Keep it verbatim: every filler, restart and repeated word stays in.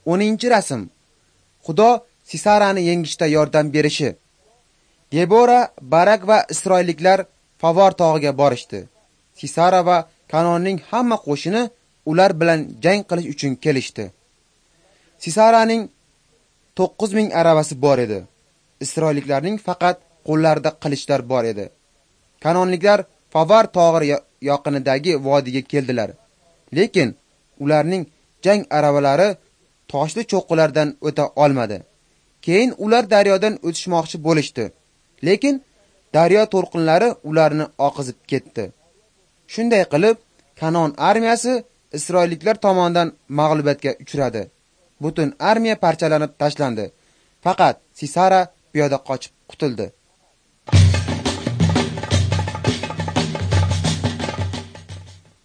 o'ninchi rasm. Xudo Sisarani yengishda yordam berishi. Debora, Barak va isroilliklar Favor tog'iga borishdi. Sisara va Kanonning hamma qo'shini ular bilan jang qilish uchun kelishdi. Sisaraning to'qqiz ming aravasi bor edi. Isroilliklarning faqat qo'llarida qilichlar bor edi. Kanonliklar Favor tog'i yaqinidagi vodiyga keldilar. Lekin ularning jang aravalari toshli cho'qqilardan o'ta olmadi. Keyin ular daryodan o'tishmoqchi bo'lishdi. Lekin daryo to'lqinlari ularni oqizib ketdi. Shunday qilib, Kanon armiyasi isroilliklar tomonidan mag'lubiyatga uchradi. Butun armiya parchalanib tashlandi. Faqat Sisara piyoda qochib qutuldi.